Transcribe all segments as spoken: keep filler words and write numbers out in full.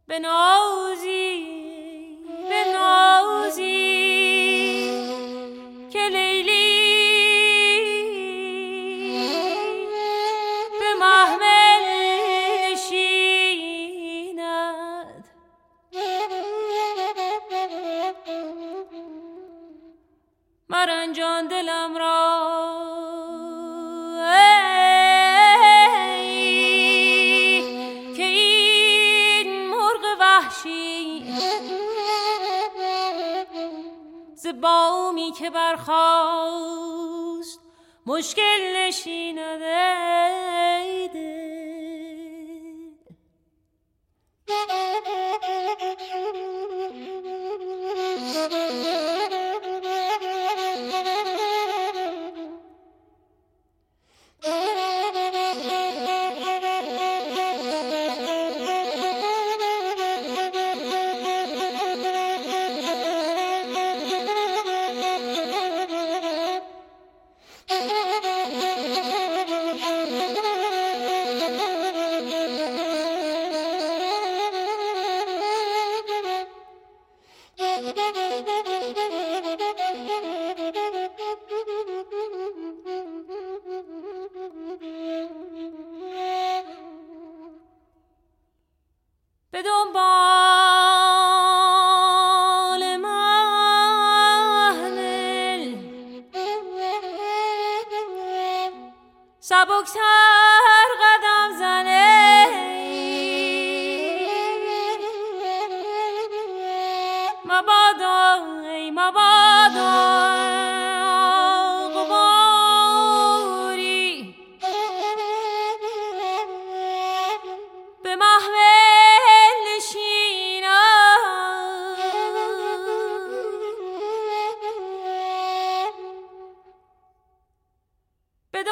بنازی بنازی که لیلی به محمل نشیند. مرنجان دلم را که این مرغ وحشی ز بامی که برخاست مشکل نشیند. ای دل به دنبال محمل سبکتر قدم زنه. مبادا ای مبادا غباری به محمل به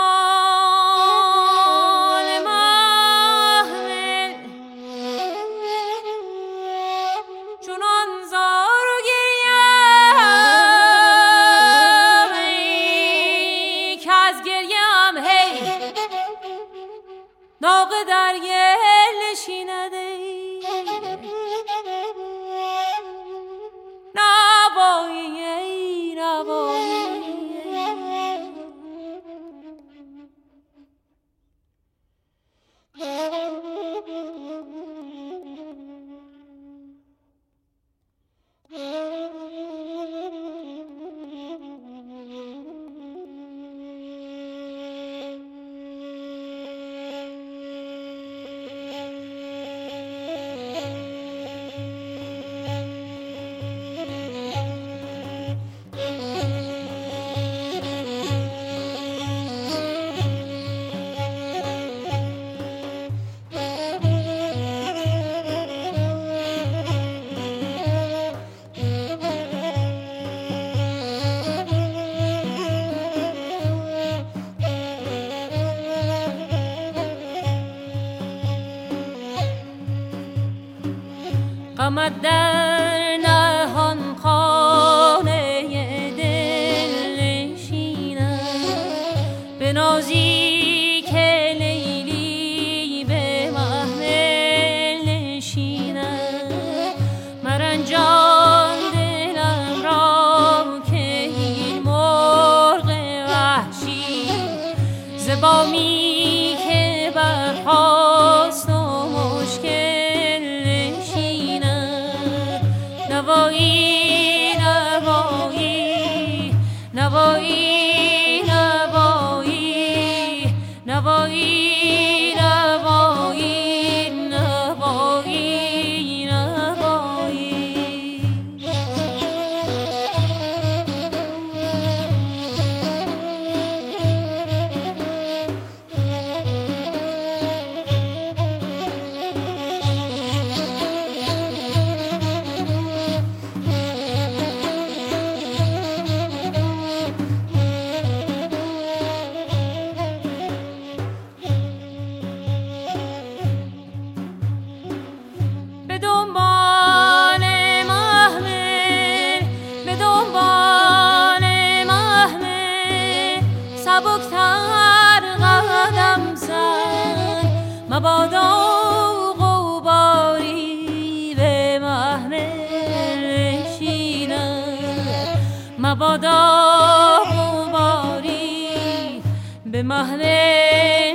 دنبال محمل چونان زار و گریم ای که از گریم هی ناقه در گل نشیند. نبایی ای نبایی غمت در نهان خانه دل نشیند. بنازی که لیلی به محمل نشیند. مرنجان دلم را که این مرغ وحشی ز بامی که برخاست و مشکل نوایی نوایی نوایی نوایی نوایی نوایی نوایی نوایی مبادا غباری مبادا غباری به محمل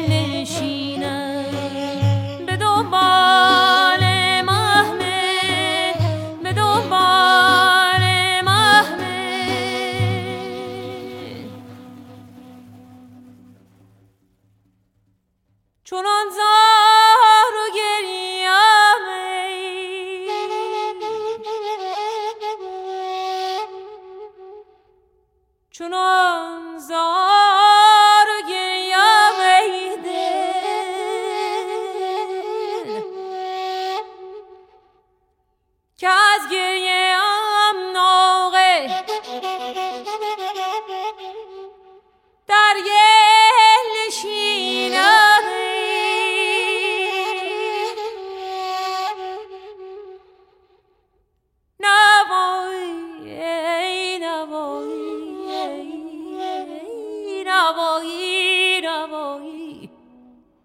نشینم، به دنبال محمل، به دنبال محمل. چنان زار و گریم چنان زار و گریم ای دل که از گریم ناقه در گل نشینم. نوایی نوایی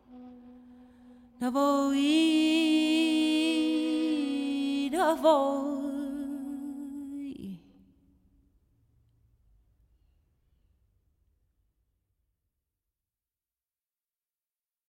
نوایی نوایی